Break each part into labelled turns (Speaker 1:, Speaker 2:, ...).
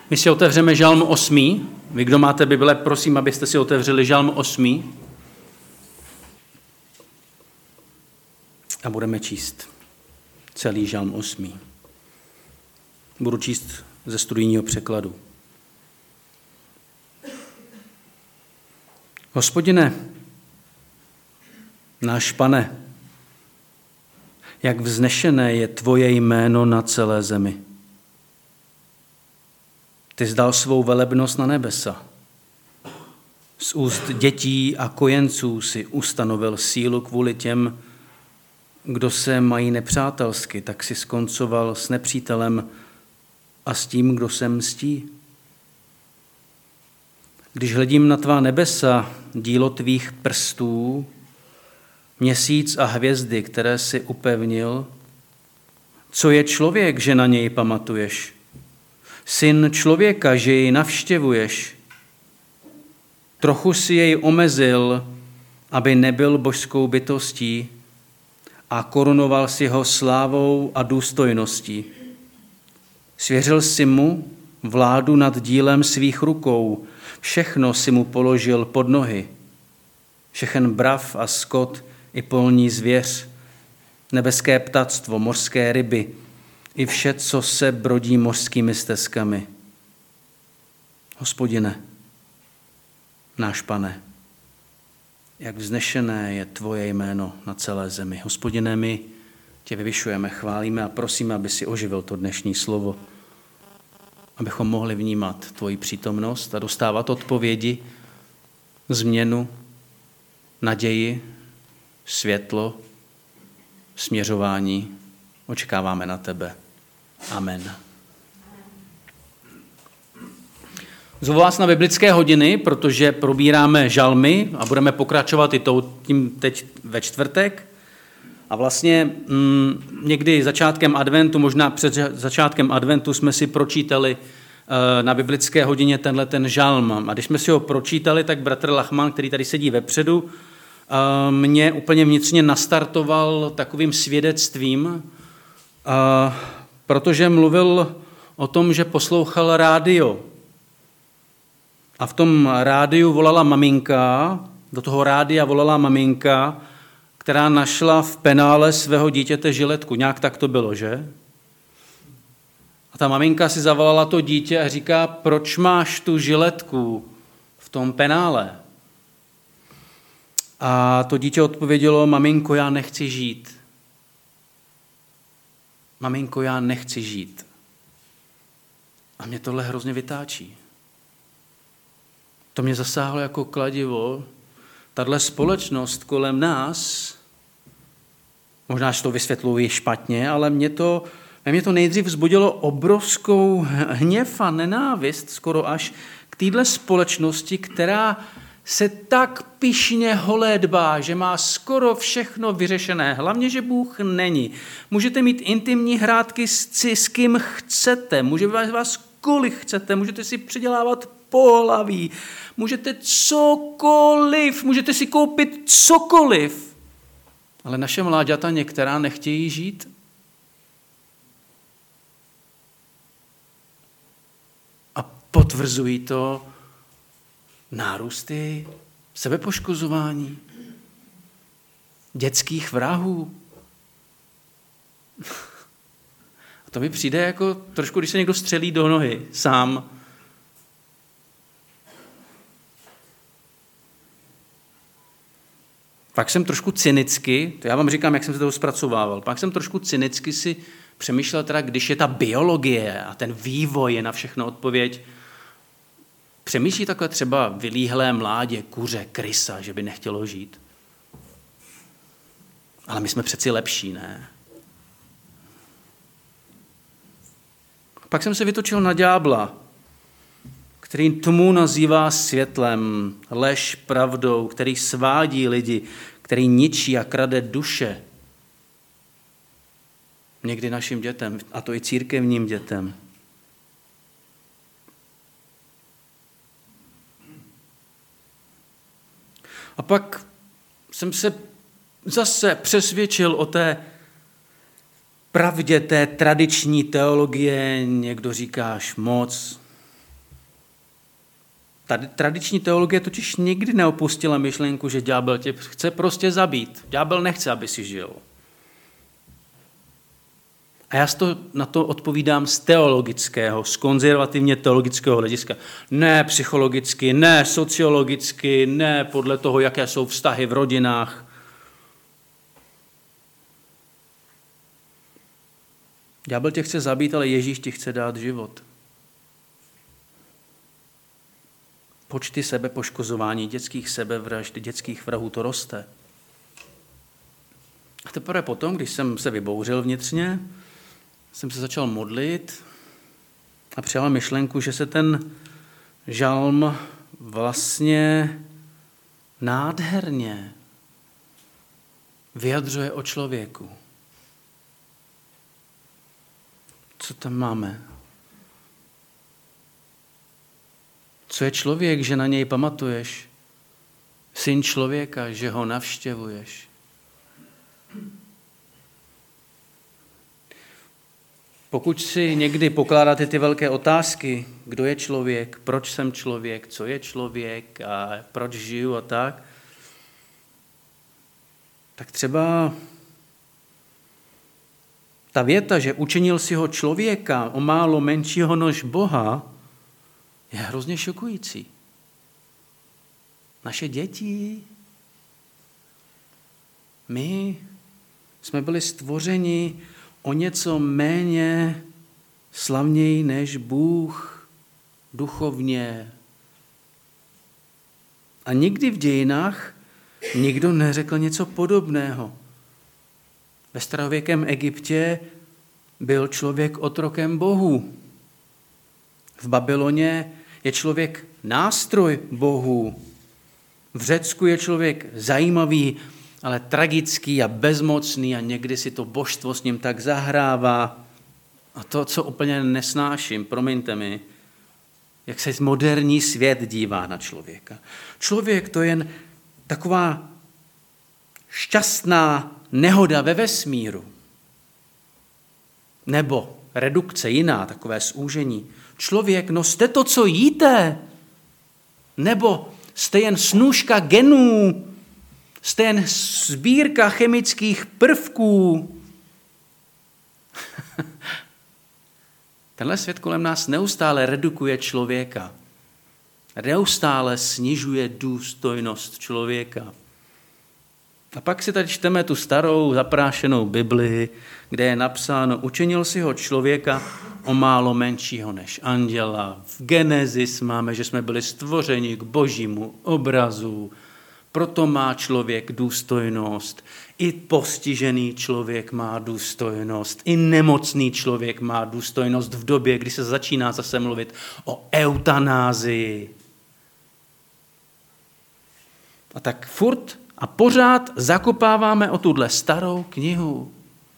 Speaker 1: My si otevřeme Žalm 8. Vy, kdo máte Bible, prosím, abyste si otevřeli Žalm 8. A budeme číst celý Žalm 8. Budu číst ze studijního překladu. Hospodine, náš Pane, jak vznešené je tvoje jméno na celé zemi. Ty zdal svou velebnost na nebesa. Z úst dětí a kojenců si ustanovil sílu kvůli těm, kdo se mají nepřátelsky, tak si skoncoval s nepřítelem a s tím, kdo se mstí. Když hledím na tvá nebesa, dílo tvých prstů, měsíc a hvězdy, které si upevnil, co je člověk, že na něj pamatuješ? Syn člověka, že jej navštěvuješ. Trochu si jej omezil, aby nebyl božskou bytostí a korunoval si ho slávou a důstojností. Svěřil si mu vládu nad dílem svých rukou, všechno si mu položil pod nohy. Všechen brav a skot i polní zvěř, nebeské ptactvo, mořské ryby, i vše, co se brodí mořskými stezkami. Hospodine, náš Pane, jak vznešené je tvoje jméno na celé zemi. Hospodine, my tě vyvyšujeme, chválíme a prosíme, aby si oživil to dnešní slovo, abychom mohli vnímat tvoji přítomnost a dostávat odpovědi, změnu, naději, světlo, směřování. Očekáváme na tebe. Amen. Zvu vás na biblické hodiny, protože probíráme žalmy a budeme pokračovat i tím teď ve čtvrtek. A vlastně někdy začátkem adventu, možná před začátkem adventu jsme si pročítali na biblické hodině ten žalm. A když jsme si ho pročítali, tak bratr Lachman, který tady sedí vepředu, mě úplně vnitřně nastartoval takovým svědectvím, protože mluvil o tom, že poslouchal rádio. A v tom rádiu volala maminka, do toho rádia volala maminka, která našla v penále svého dítěte žiletku. Nějak tak to bylo, že? A ta maminka si zavolala to dítě a říká, proč máš tu žiletku v tom penále? A to dítě odpovědělo, maminko, já nechci žít. Maminko, já nechci žít. A mě tohle hrozně vytáčí. To mě zasáhlo jako kladivo. Tahle společnost kolem nás, možná, že to vysvětluji špatně, ale mě to nejdřív vzbudilo obrovskou hněv a nenávist, skoro až k téhle společnosti, která se tak pyšně holédbá, že má skoro všechno vyřešené. Hlavně, že Bůh není. Můžete mít intimní hrátky s kým chcete, může vás kolik chcete, můžete si přidělávat pohlaví, můžete cokoliv, můžete si koupit cokoliv. Ale naše mláďata některá nechtějí žít. A potvrzují to nárůsty sebepoškozování, dětských vrahů. A to mi přijde jako trošku, když se někdo střelí do nohy sám. Pak jsem trošku cynicky, to já vám říkám, jak jsem se toho zpracovával, pak jsem trošku cynicky si přemýšlel teda, když je ta biologie a ten vývoj je na všechno odpověď, přemýšlí takhle třeba vylíhlé mládě, kuře, krysa, že by nechtělo žít? Ale my jsme přeci lepší, ne? Pak jsem se vytočil na ďábla, který tmu nazývá světlem, lež pravdou, který svádí lidi, který ničí a krade duše. Někdy našim dětem, a to i církevním dětem. A pak jsem se zase přesvědčil o té pravdě té tradiční teologie, někdo říká až moc, Tradiční teologie totiž nikdy neopustila myšlenku, že ďábel tě chce prostě zabít. Ďábel nechce, aby si žil. A já na to odpovídám z teologického, z konzervativně teologického hlediska. Ne psychologicky, ne sociologicky, ne podle toho, jaké jsou vztahy v rodinách. Ďábel tě chce zabít, ale Ježíš ti chce dát život. Počty sebepoškozování, dětských sebevražd, dětských vrahů, to roste. A teprve potom, když jsem se vybouřil vnitřně, jsem se začal modlit a přijal myšlenku, že se ten žalm vlastně nádherně vyjadřuje o člověku. Co tam máme? Co je člověk, že na něj pamatuješ? Syn člověka, že ho navštěvuješ. Pokud si někdy pokládáte ty velké otázky, kdo je člověk, proč jsem člověk, co je člověk a proč žiju a tak třeba ta věta, že učinil si ho člověka o málo menšího než Boha, je hrozně šokující. Naše děti, my jsme byli stvořeni o něco méně slavněji než Bůh duchovně. A nikdy v dějinách nikdo neřekl něco podobného. Ve starověkém Egyptě byl člověk otrokem Bohu. V Babyloně je člověk nástroj Bohu. V Řecku je člověk zajímavý, ale tragický a bezmocný a někdy si to božstvo s ním tak zahrává. A to, co úplně nesnáším, promiňte mi, jak se moderní svět dívá na člověka. Člověk to je jen taková šťastná nehoda ve vesmíru. Nebo redukce jiná, takové zúžení. Člověk, no jste to, co jíte. Nebo jste jen snůška genů, jste jen sbírka chemických prvků. Tenhle svět kolem nás neustále redukuje člověka. Neustále snižuje důstojnost člověka. A pak si tady čteme tu starou zaprášenou Bibli, kde je napsáno, učinil si ho člověka o málo menšího než anděla. V Genesis máme, že jsme byli stvořeni k božímu obrazu. Proto má člověk důstojnost. I postižený člověk má důstojnost. I nemocný člověk má důstojnost v době, kdy se začíná zase mluvit o eutanázii. A tak furt a pořád zakopáváme o tuhle starou knihu.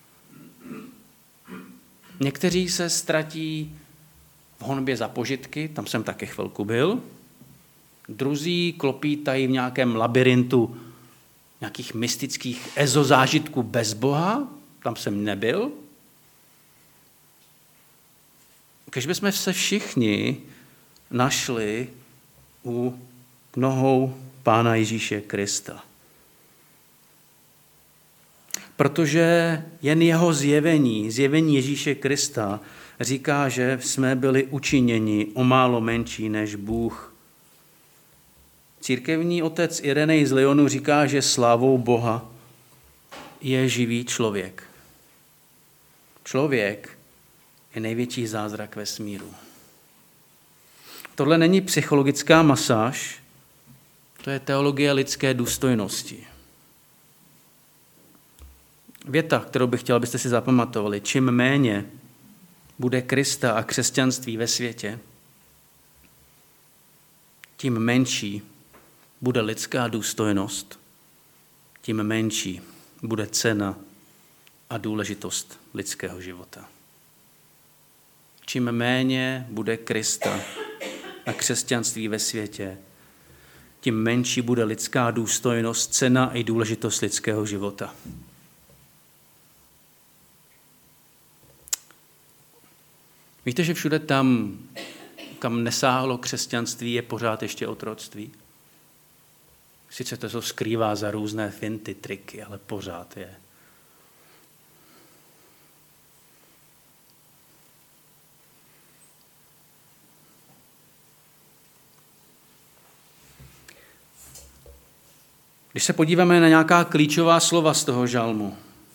Speaker 1: Někteří se ztratí v honbě za požitky, tam jsem taky chvilku byl. Druzí klopítají v nějakém labirintu nějakých mystických ezozážitků bez Boha, tam jsem nebyl. Když bychom se všichni našli u nohou Pána Ježíše Krista. Protože jen jeho zjevení Ježíše Krista říká, že jsme byli učiněni o málo menší než Bůh. Církevní otec Irenej z Lyonu říká, že slávou Boha je živý člověk. Člověk je největší zázrak vesmíru. Tohle není psychologická masáž, to je teologie lidské důstojnosti. Věta, kterou bych chtěl, abyste si zapamatovali. Čím méně bude Krista a křesťanství ve světě, tím menší bude lidská důstojnost, tím menší bude cena a důležitost lidského života. Čím méně bude Krista a křesťanství ve světě, tím menší bude lidská důstojnost, cena i důležitost lidského života. Víte, že všude tam, kam nesáhlo křesťanství, je pořád ještě otroctví. Sice to se skrývá za různé finty, triky, ale pořád je. Když se podíváme na nějaká klíčová slova z toho žalmu.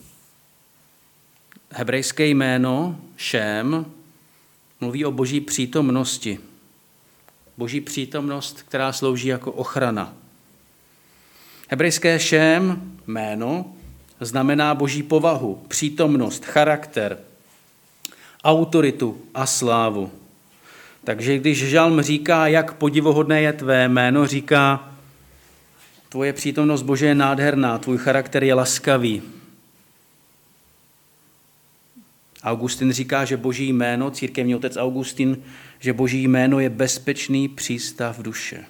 Speaker 1: Hebrejské jméno Šém mluví o boží přítomnosti. Boží přítomnost, která slouží jako ochrana. Hebrejské Šém, jméno, znamená boží povahu, přítomnost, charakter, autoritu a slávu. Takže když žalm říká, jak podivuhodné je tvé jméno, říká, tvoje přítomnost, Bože, je nádherná, tvůj charakter je laskavý. Augustin říká, že boží jméno, církevní otec Augustin, že boží jméno je bezpečný přístav duše.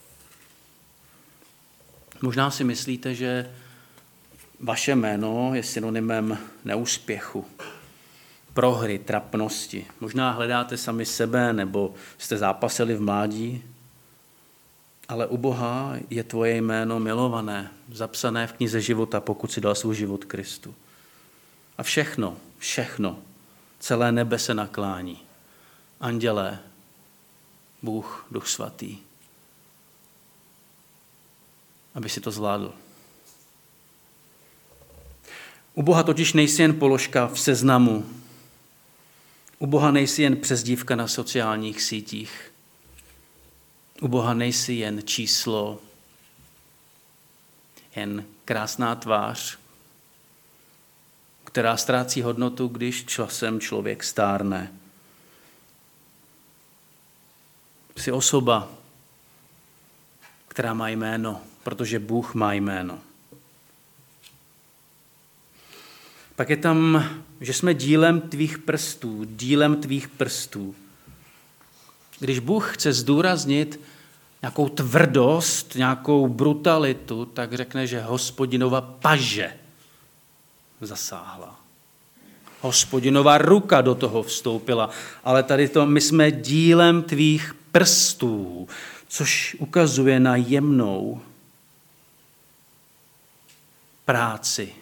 Speaker 1: Možná si myslíte, že vaše jméno je synonymem neúspěchu, prohry, trapnosti. Možná hledáte sami sebe, nebo jste zápasili v mládí, ale u Boha je tvoje jméno milované, zapsané v knize života, pokud si dal svůj život Kristu. A všechno, celé nebe se naklání. Andělé, Bůh, Duch svatý, aby si to zvládl. U Boha totiž nejsi jen položka v seznamu. U Boha nejsi jen přezdívka na sociálních sítích. U Boha nejsi jen číslo, jen krásná tvář, která ztrácí hodnotu, když časem člověk stárne. Jsi osoba, která má jméno, protože Bůh má jméno. Pak je tam, že jsme dílem tvých prstů. Když Bůh chce zdůraznit nějakou tvrdost, nějakou brutalitu, tak řekne, že Hospodinova paže zasáhla. Hospodinova ruka do toho vstoupila. Ale tady to, my jsme dílem tvých prstů, což ukazuje na jemnou práci,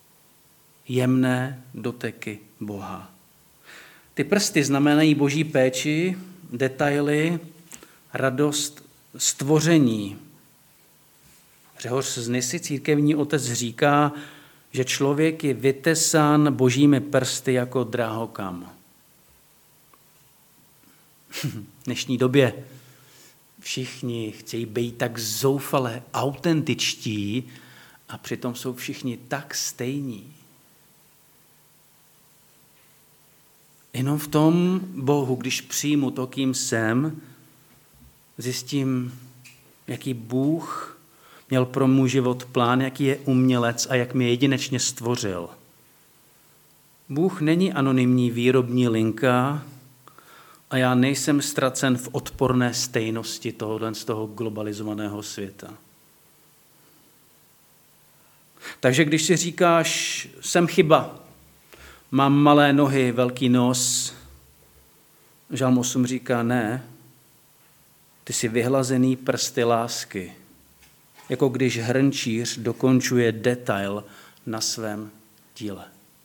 Speaker 1: jemné doteky Boha. Ty prsty znamenají boží péči, detaily, radost stvoření. Řehoř z Nysy, církevní otec, říká, že člověk je vytesán božími prsty jako drahokam. V dnešní době všichni chtějí být tak zoufale autentičtí a přitom jsou všichni tak stejní. Jenom v tom Bohu, když přijmu to, kým jsem, zjistím, jaký Bůh měl pro můj život plán, jaký je umělec a jak mě jedinečně stvořil. Bůh není anonymní výrobní linka a já nejsem ztracen v odporné stejnosti z toho globalizovaného světa. Takže když si říkáš, jsem chyba, mám malé nohy, velký nos, Žalm 8 říká, ne, ty jsi vyhlazený prsty lásky, jako když hrnčíř dokončuje detail na svém díle.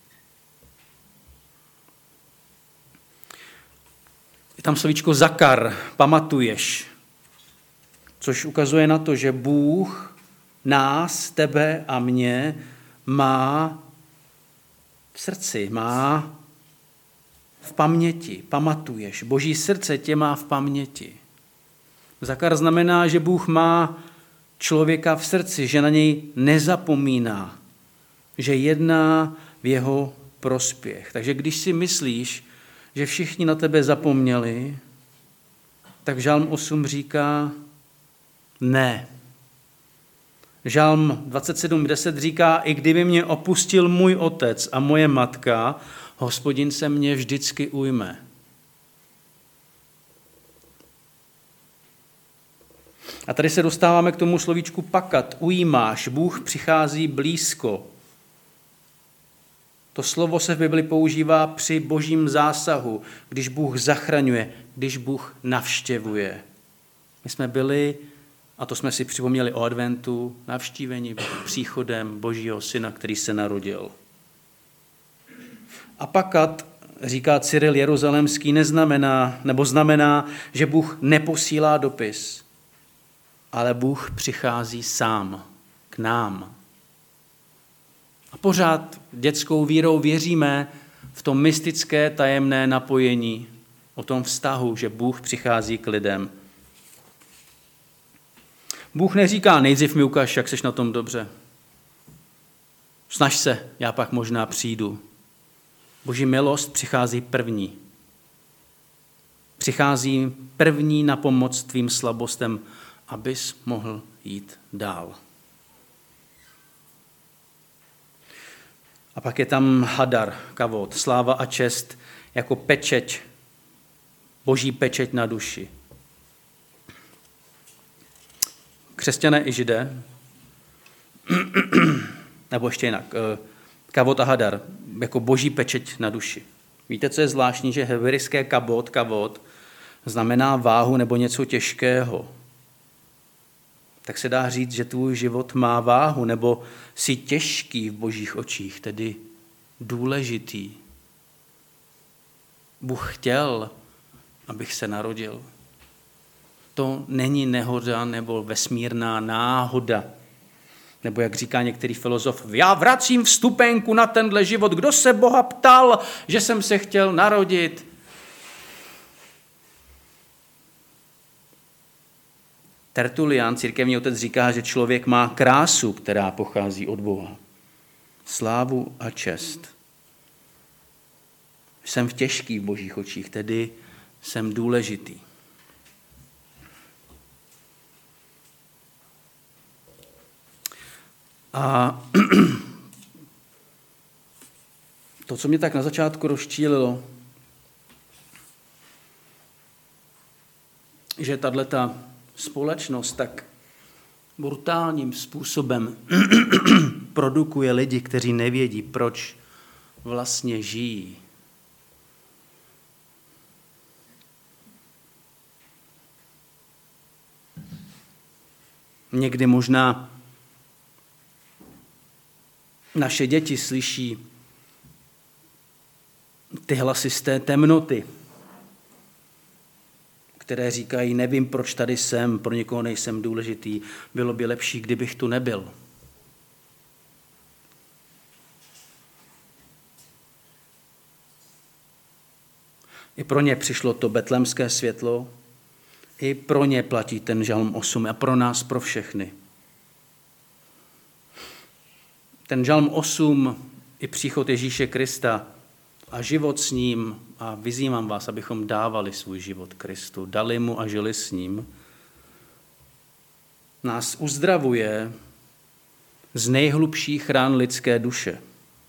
Speaker 1: Je tam slovíčko zakar, pamatuješ, což ukazuje na to, že Bůh nás, tebe a mě má v srdci, má v paměti, pamatuješ. Boží srdce tě má v paměti. Zakar znamená, že Bůh má člověka v srdci, že na něj nezapomíná, že jedná v jeho prospěch. Takže když si myslíš, že všichni na tebe zapomněli, tak Žalm 8 říká ne. Žalm 27:10 říká, i kdyby mě opustil můj otec a moje matka, Hospodin se mě vždycky ujme. A tady se dostáváme k tomu slovíčku pakat, ujímáš, Bůh přichází blízko. To slovo se v Bibli používá při božím zásahu, když Bůh zachraňuje, když Bůh navštěvuje. My jsme byli, a to jsme si připomněli o adventu, navštíveni příchodem Božího syna, který se narodil. A pakat, říká Cyril Jeruzalemský, znamená, že Bůh neposílá dopis, ale Bůh přichází sám k nám. A pořád dětskou vírou věříme v to mystické tajemné napojení, o tom vztahu, že Bůh přichází k lidem. Bůh neříká, nejdřív mi ukáž, jak seš na tom dobře. Snaž se, já pak možná přijdu. Boží milost přichází první. Přichází první na pomoc tvým slabostem, abys mohl jít dál. A pak je tam hadar, kavod, sláva a čest jako pečeť, boží pečeť na duši. Křesťané i židé, nebo ještě jinak, kavod a hadar, jako boží pečeť na duši. Víte, co je zvláštní, že hebrejské kavod znamená váhu nebo něco těžkého. Tak se dá říct, že tvůj život má váhu, nebo jsi těžký v božích očích, tedy důležitý. Bůh chtěl, abych se narodil. To není nehoda nebo vesmírná náhoda. Nebo jak říká některý filozof, já vracím vstupenku na tenhle život. Kdo se Boha ptal, že jsem se chtěl narodit? Tertulian, církevní otec, říká, že člověk má krásu, která pochází od Boha. Slávu a čest. Jsem v těžkých božích očích, tedy jsem důležitý. A to, co mě tak na začátku rozčílilo, že tato společnost tak brutálním způsobem produkuje lidi, kteří nevědí, proč vlastně žijí. Někdy možná naše děti slyší ty hlasy z té temnoty, které říkají, nevím, proč tady jsem, pro někoho nejsem důležitý, bylo by lepší, kdybych tu nebyl. I pro ně přišlo to betlémské světlo, i pro ně platí ten žalm 8 a pro nás, pro všechny. Ten žalm 8 i příchod Ježíše Krista a život s ním, a vyzývám vás, abychom dávali svůj život Kristu, dali mu a žili s ním, nás uzdravuje z nejhlubších rán lidské duše.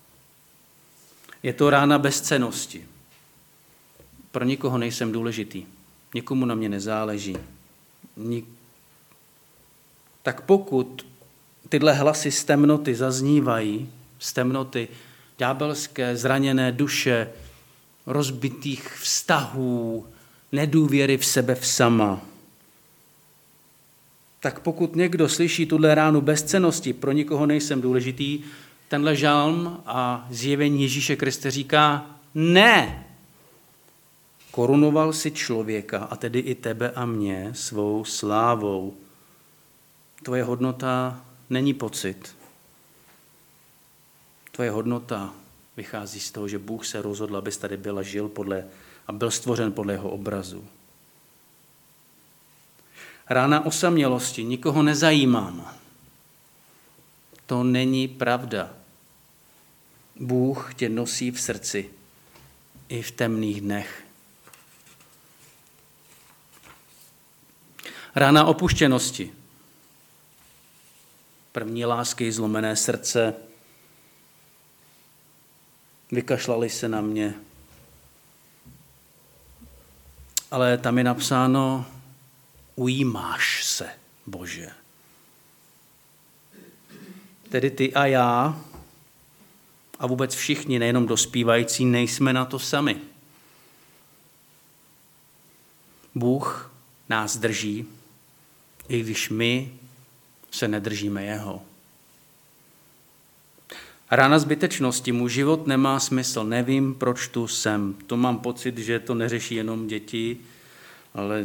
Speaker 1: Je to rána bezcennosti. Pro nikoho nejsem důležitý. Nikomu na mě nezáleží. Tak pokud tyhle hlasy z temnoty zaznívají, z temnoty ďábelské, zraněné duše, rozbitých vztahů, nedůvěry v sebe v sama, tak pokud někdo slyší tuhle ránu bezcennosti, pro nikoho nejsem důležitý, tenhle žalm a zjevení Ježíše Krista říká ne. Korunoval si člověka, a tedy i tebe a mě, svou slávou. Tvoje hodnota není pocit. Tvoje hodnota vychází z toho, že Bůh se rozhodl, abys tady byl a žil a byl stvořen podle jeho obrazu. Rána osamělosti, nikoho nezajímám. To není pravda. Bůh tě nosí v srdci i v temných dnech. Rána opuštěnosti. První lásky, zlomené srdce, vykašlali se na mě. Ale tam je napsáno, ujímáš se, Bože. Tedy ty a já, a vůbec všichni, nejenom dospívající, nejsme na to sami. Bůh nás drží, i když my se nedržíme jeho. Rána zbytečnosti, můj život nemá smysl, nevím, proč tu jsem. To mám pocit, že to neřeší jenom děti, ale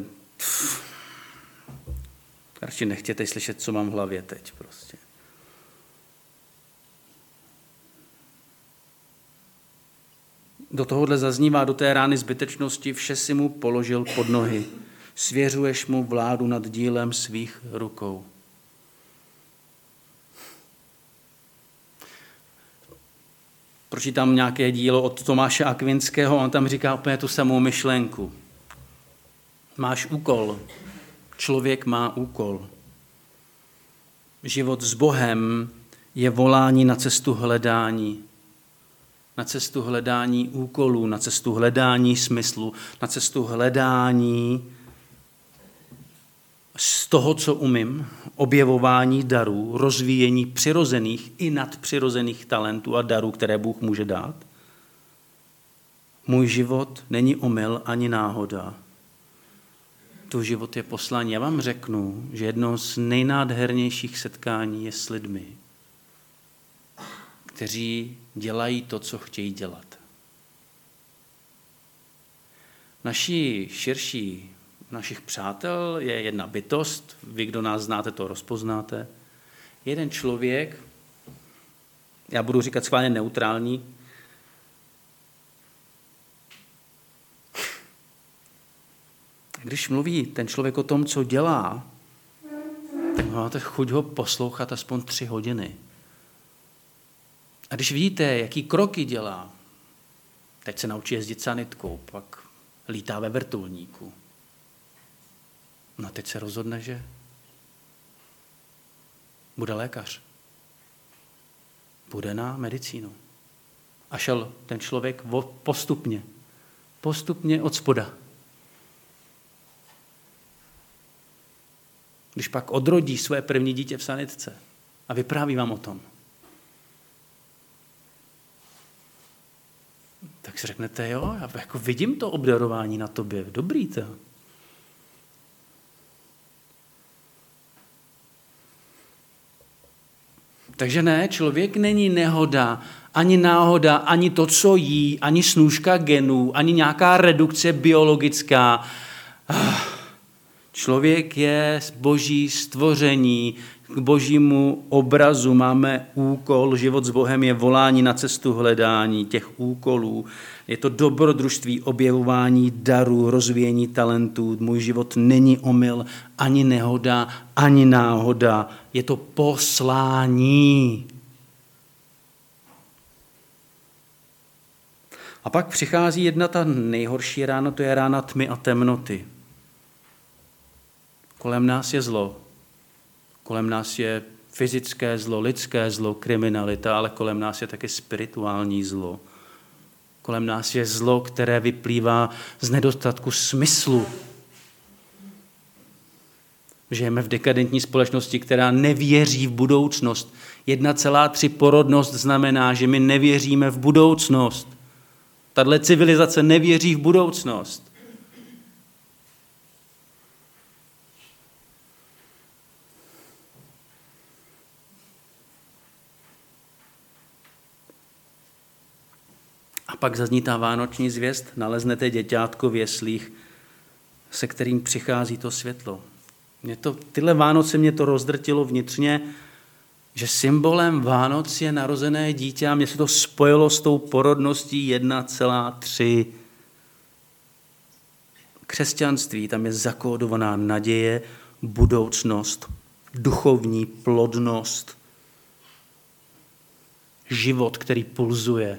Speaker 1: radši nechtěte slyšet, co mám v hlavě teď prostě. Do tohohle zaznívá, do té rány zbytečnosti, vše si mu položil pod nohy. Svěřuješ mu vládu nad dílem svých rukou. Pročítám nějaké dílo od Tomáše Akvinského, on tam říká úplně tu samou myšlenku. Máš úkol. Člověk má úkol. Život s Bohem je volání na cestu hledání. Na cestu hledání úkolů, na cestu hledání smyslu, na cestu hledání z toho, co umím, objevování darů, rozvíjení přirozených i nadpřirozených talentů a darů, které Bůh může dát. Můj život není omyl ani náhoda. Tu život je poslání. Já vám řeknu, že jedno z nejnádhernějších setkání je s lidmi, kteří dělají to, co chtějí dělat. Našich přátel je jedna bytost, vy, kdo nás znáte, to rozpoznáte. Jeden člověk, já budu říkat schválně neutrální, když mluví ten člověk o tom, co dělá, tak máte chuť ho poslouchat aspoň 3 hodiny. A když vidíte, jaký kroky dělá, teď se naučí jezdit sanitkou, pak lítá ve vrtulníku. No a teď se rozhodne, že bude lékař. Bude na medicínu. A šel ten člověk postupně od spoda. Když pak odrodí své první dítě v sanitce a vypráví vám o tom, tak si řeknete, jo, já jako vidím to obdarování na tobě, dobrý to. Takže ne, člověk není nehoda, ani náhoda, ani to, co jí, ani snůška genů, ani nějaká redukce biologická. Člověk je boží stvoření, k božímu obrazu máme úkol, život s Bohem je volání na cestu hledání těch úkolů. Je to dobrodružství, objevování darů, rozvíjení talentů. Můj život není omyl, ani nehoda, ani náhoda. Je to poslání. A pak přichází jedna ta nejhorší rána, to je rána tmy a temnoty. Kolem nás je zlo. Kolem nás je fyzické zlo, lidské zlo, kriminalita, ale kolem nás je také spirituální zlo. Kolem nás je zlo, které vyplývá z nedostatku smyslu. Žijeme v dekadentní společnosti, která nevěří v budoucnost. 1,3 porodnost znamená, že my nevěříme v budoucnost. Tahle civilizace nevěří v budoucnost. A pak zazní ta vánoční zvěst, naleznete děťátko v jeslích, se kterým přichází to světlo. Tyhle Vánoce mě to rozdrtilo vnitřně, že symbolem Vánoc je narozené dítě a mě se to spojilo s tou porodností 1,3. Křesťanství, tam je zakódovaná naděje, budoucnost, duchovní plodnost, život, který pulzuje.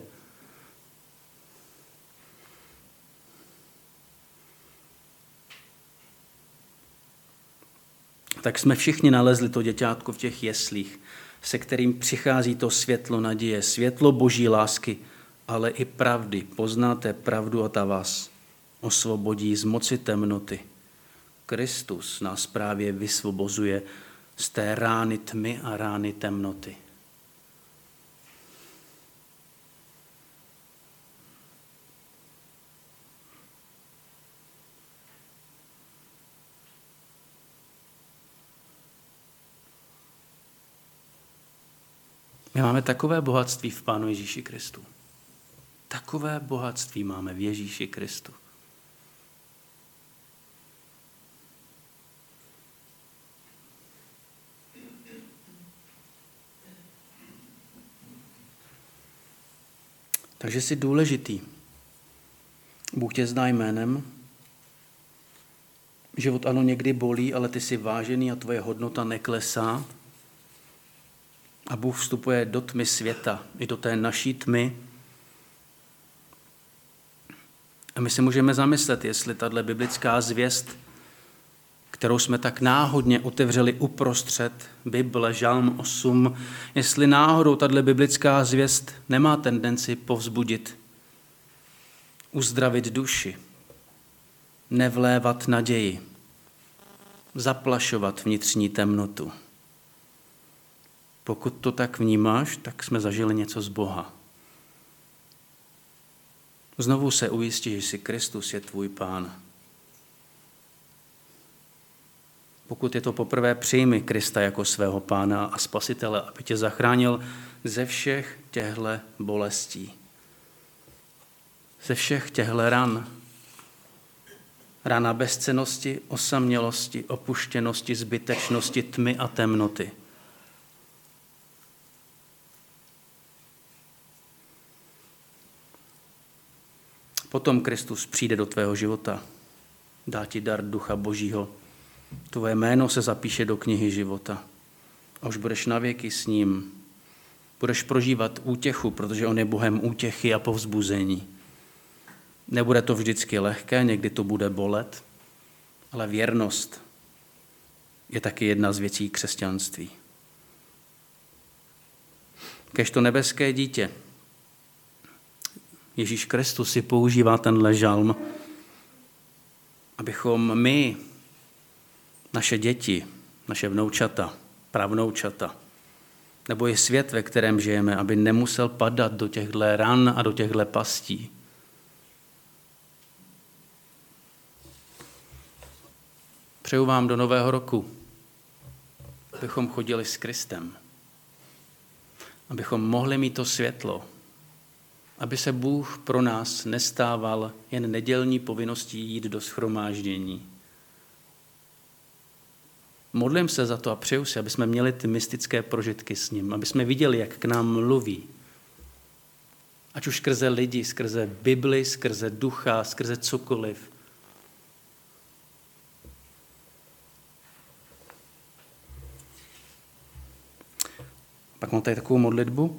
Speaker 1: Tak jsme všichni nalezli to děťátko v těch jeslích, se kterým přichází to světlo naděje, světlo boží lásky, ale i pravdy. Poznáte pravdu a ta vás osvobodí z moci temnoty. Kristus nás právě vysvobozuje z té rány tmy a rány temnoty. My máme takové bohatství v Pánu Ježíši Kristu. Takové bohatství máme v Ježíši Kristu. Takže jsi důležitý. Bůh tě zná jménem. Život ano někdy bolí, ale ty jsi vážený a tvoje hodnota neklesá. A Bůh vstupuje do tmy světa, i do té naší tmy. A my se můžeme zamyslet, jestli tato biblická zvěst, kterou jsme tak náhodně otevřeli uprostřed Bible, Žalm 8, jestli náhodou tato biblická zvěst nemá tendenci povzbudit, uzdravit duši, nevlévat naději, zaplašovat vnitřní temnotu. Pokud to tak vnímáš, tak jsme zažili něco z Boha. Znovu se ujistí, že jsi Kristus je tvůj Pán. Pokud je to poprvé, přijmi Krista jako svého Pána a Spasitele, aby tě zachránil ze všech těchto bolestí. Ze všech těchto ran. Rana bezcennosti, osamělosti, opuštěnosti, zbytečnosti, tmy a temnoty. Potom Kristus přijde do tvého života, dá ti dar Ducha Božího. Tvoje jméno se zapíše do knihy života. A už budeš navěky s ním. Budeš prožívat útěchu, protože on je Bohem útěchy a povzbuzení. Nebude to vždycky lehké, někdy to bude bolet, ale věrnost je taky jedna z věcí křesťanství. Kežto nebeské dítě, Ježíš Kristus si používá tenhle žalm, abychom my, naše děti, naše vnoučata, pravnoučata, nebo i svět, ve kterém žijeme, aby nemusel padat do těchto ran a do těchto pastí. Přeju vám do nového roku, abychom chodili s Kristem, abychom mohli mít to světlo, aby se Bůh pro nás nestával jen nedělní povinností jít do shromáždění. Modlím se za to a přeju si, aby jsme měli ty mystické prožitky s ním, aby jsme viděli, jak k nám mluví. Ať už skrze lidi, skrze Bibli, skrze ducha, skrze cokoliv. Pak mám tady takovou modlitbu.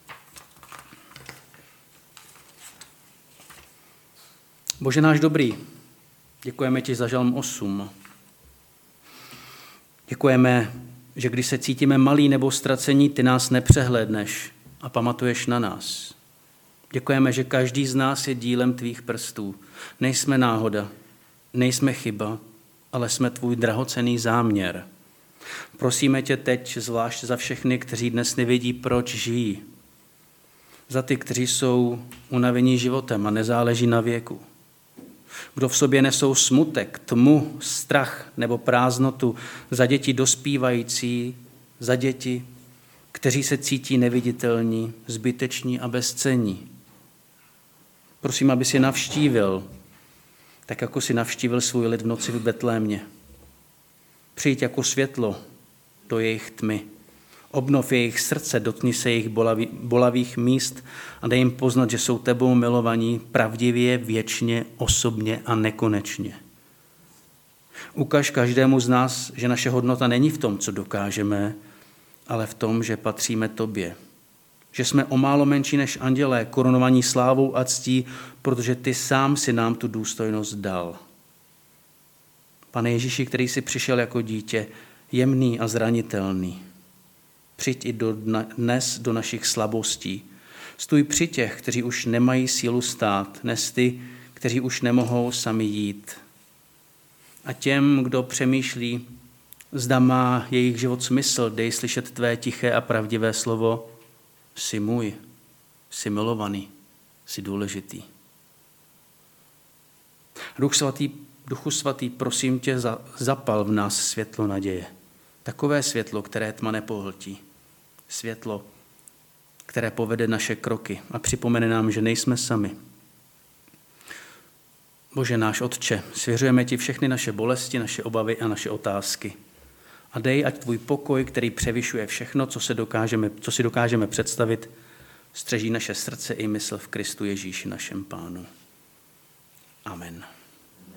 Speaker 1: Bože náš dobrý, děkujeme ti za Žalm 8. Děkujeme, že když se cítíme malí nebo ztracení, ty nás nepřehlédneš a pamatuješ na nás. Děkujeme, že každý z nás je dílem tvých prstů. Nejsme náhoda, nejsme chyba, ale jsme tvůj drahocenný záměr. Prosíme tě teď zvlášť za všechny, kteří dnes nevědí, proč žijí. Za ty, kteří jsou unavení životem a nezáleží na věku. Kdo v sobě nesou smutek, tmu, strach nebo prázdnotu, za děti dospívající, za děti, kteří se cítí neviditelní, zbyteční a bezcenní. Prosím, aby si navštívil, tak jako si navštívil svůj lid v noci v Betlémě. Přijď jako světlo do jejich tmy. Obnov jejich srdce, dotkni se jejich bolavých míst a dej jim poznat, že jsou tebou milovaní pravdivě, věčně, osobně a nekonečně. Ukaž každému z nás, že naše hodnota není v tom, co dokážeme, ale v tom, že patříme tobě. Že jsme o málo menší než andělé, korunovaní slávou a ctí, protože ty sám si nám tu důstojnost dal. Pane Ježíši, který jsi přišel jako dítě, jemný a zranitelný, přijď i dnes do našich slabostí. Stůj při těch, kteří už nemají sílu stát, nes ty, kteří už nemohou sami jít. A těm, kdo přemýšlí, zda má jejich život smysl, dej slyšet tvé tiché a pravdivé slovo. Jsi můj, jsi milovaný, jsi důležitý. Duchu svatý, prosím tě, zapal v nás světlo naděje. Takové světlo, které tma nepohltí. Světlo které povede naše kroky a připomene nám, že nejsme sami. Bože náš Otče, svěřujeme ti všechny naše bolesti, naše obavy a naše otázky. A dej, ať tvůj pokoj, který převyšuje všechno, co si dokážeme představit, střeží naše srdce i mysl v Kristu Ježíši našem Pánu. Amen.